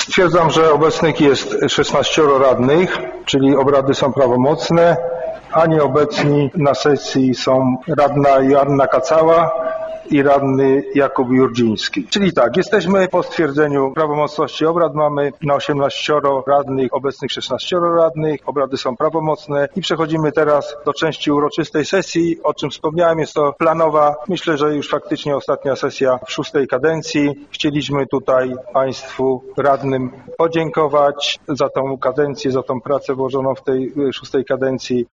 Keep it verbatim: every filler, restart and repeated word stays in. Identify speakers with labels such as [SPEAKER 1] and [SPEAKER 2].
[SPEAKER 1] Stwierdzam, że obecnych jest szesnaścioro radnych, czyli obrady są prawomocne, a nieobecni na sesji są radna Joanna Kacała i radny Jakub Jurdziński. Czyli tak, jesteśmy po stwierdzeniu prawomocności obrad, mamy na osiemnaścioro radnych, obecnych szesnaścioro radnych, obrady są prawomocne i przechodzimy teraz do części uroczystej sesji, o czym wspomniałem, jest to planowa, myślę, że już faktycznie ostatnia sesja w szóstej kadencji. Chcieliśmy tutaj Państwu radnym podziękować za tą kadencję, za tą pracę włożoną w tej szóstej kadencji.